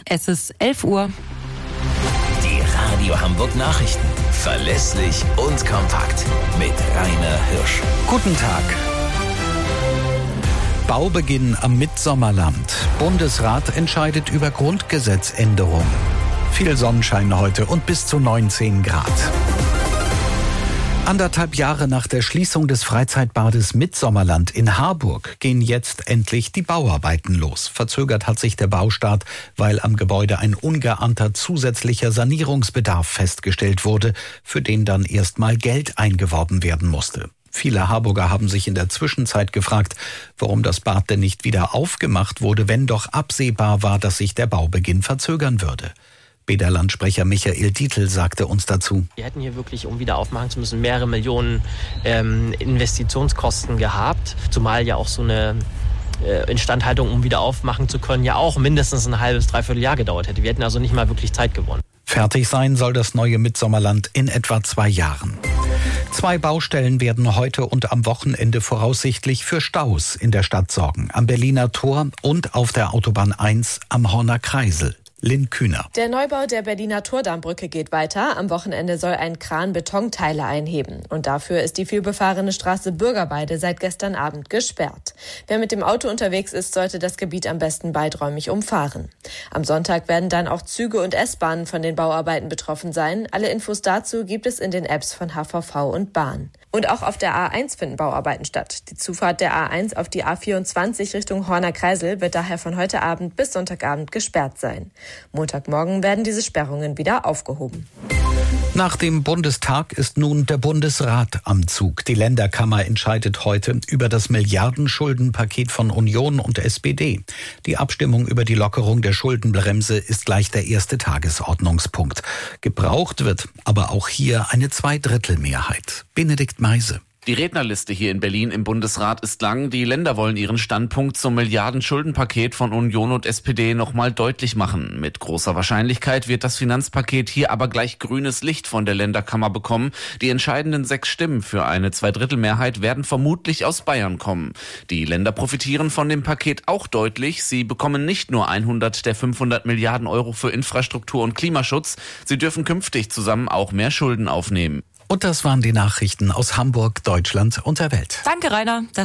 Es ist 11 Uhr. Die Radio Hamburg Nachrichten. Verlässlich und kompakt. Mit Rainer Hirsch. Guten Tag. Baubeginn am Mitsommerland. Bundesrat entscheidet über Grundgesetzänderung. Viel Sonnenschein heute und bis zu 19 Grad. 1,5 Jahre nach der Schließung des Freizeitbades Mitsommerland in Harburg gehen jetzt endlich die Bauarbeiten los. Verzögert hat sich der Baustart, weil am Gebäude ein ungeahnter zusätzlicher Sanierungsbedarf festgestellt wurde, für den dann erstmal Geld eingeworben werden musste. Viele Harburger haben sich in der Zwischenzeit gefragt, warum das Bad denn nicht wieder aufgemacht wurde, wenn doch absehbar war, dass sich der Baubeginn verzögern würde. Bäderland-Sprecher Michael Dietl sagte uns dazu: Wir hätten hier wirklich, um wieder aufmachen zu müssen, mehrere Millionen Investitionskosten gehabt. Zumal ja auch so eine Instandhaltung, um wieder aufmachen zu können, ja auch mindestens ein halbes, dreiviertel Jahr gedauert hätte. Wir hätten also nicht mal wirklich Zeit gewonnen. Fertig sein soll das neue Mitsommerland in etwa 2 Jahren. 2 Baustellen werden heute und am Wochenende voraussichtlich für Staus in der Stadt sorgen. Am Berliner Tor und auf der Autobahn 1 am Horner Kreisel. Lynn Kühner. Der Neubau der Berliner Tordambrücke geht weiter. Am Wochenende soll ein Kran Betonteile einheben. Und dafür ist die vielbefahrene Straße Bürgerweide seit gestern Abend gesperrt. Wer mit dem Auto unterwegs ist, sollte das Gebiet am besten weiträumig umfahren. Am Sonntag werden dann auch Züge und S-Bahnen von den Bauarbeiten betroffen sein. Alle Infos dazu gibt es in den Apps von HVV und Bahn. Und auch auf der A1 finden Bauarbeiten statt. Die Zufahrt der A1 auf die A24 Richtung Horner Kreisel wird daher von heute Abend bis Sonntagabend gesperrt sein. Montagmorgen werden diese Sperrungen wieder aufgehoben. Nach dem Bundestag ist nun der Bundesrat am Zug. Die Länderkammer entscheidet heute über das Milliardenschuldenpaket von Union und SPD. Die Abstimmung über die Lockerung der Schuldenbremse ist gleich der erste Tagesordnungspunkt. Gebraucht wird aber auch hier eine Zweidrittelmehrheit. Benedikt Meise. Die Rednerliste hier in Berlin im Bundesrat ist lang. Die Länder wollen ihren Standpunkt zum Milliardenschuldenpaket von Union und SPD nochmal deutlich machen. Mit großer Wahrscheinlichkeit wird das Finanzpaket hier aber gleich grünes Licht von der Länderkammer bekommen. Die entscheidenden 6 Stimmen für eine Zweidrittelmehrheit werden vermutlich aus Bayern kommen. Die Länder profitieren von dem Paket auch deutlich. Sie bekommen nicht nur 100 der 500 Milliarden Euro für Infrastruktur und Klimaschutz. Sie dürfen künftig zusammen auch mehr Schulden aufnehmen. Und das waren die Nachrichten aus Hamburg, Deutschland und der Welt. Danke, Rainer.